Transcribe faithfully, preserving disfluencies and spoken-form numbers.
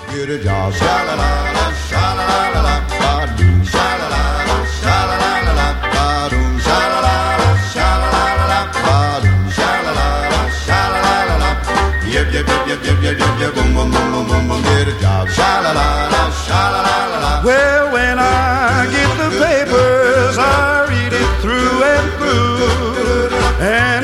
get a job. Sha-la-la-la, sha-la-la-la, ba-doom, sha-la-la-la, sha-la-la-la, ba-doom, sha-la-la-la, sha-la-la-la, ba-doom, sha-la-la-la, sha-la-la-la. Yip, yip, yip, yip, yip, yip, yip, yip, boom, boom, boom, boom, boom, boom, get a job. Sha-la-la-la, sha-la-la-la. Well, when I get the papers, I read it through and through, and